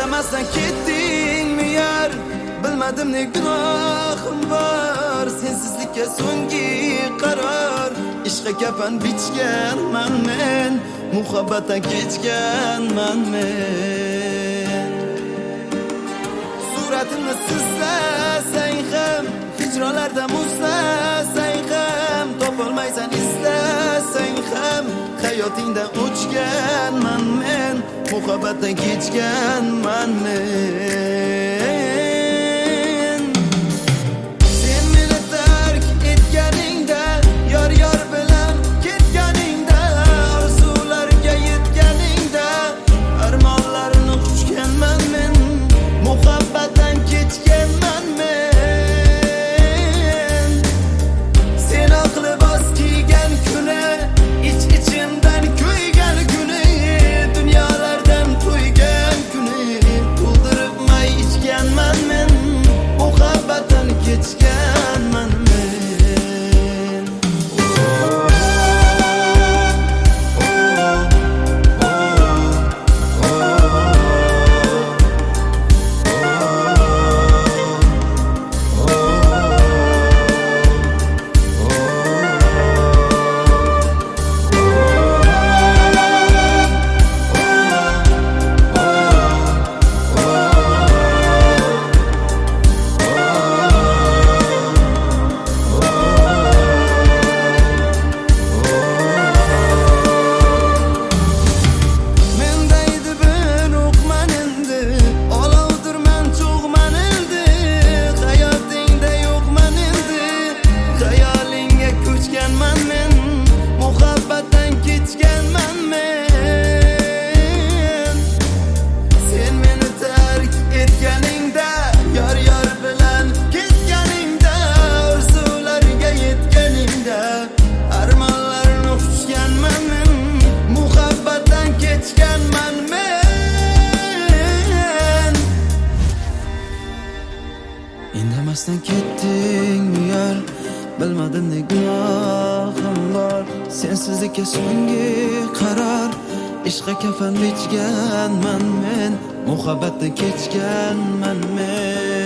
Indamasdan ketdingmi yar? Bilmadim ne gunohim bor. Sensizlikka so'nggi qaror. Ishqqa kafan bichganman men, muhabbatdan kechganman men. Suratimni sizlasang ham, hijronlarda muzlasang ham, topolmaysan istasang ham, hayotingdan o'chganman men, muhabbatdan kechganman men. Sen meni tark etganingda, yor bilan ketganingda, orzularga yetganingda, armonlarni quchganman men, muhabbatdan kechganman men. Sen aqli boz kiygan kuni, ichimdan kuygan kuni, dunyolardan to'ygan kuni, to'ldirib may ichganman men, muhabbatdan kechganman men. Indamasdan ketdingmi yar? Bilmadim ne gunohim bor. Sensizlikka so'nggi qaror. Ishqqa kafan bichganman men, muhabbatdan kechganman men.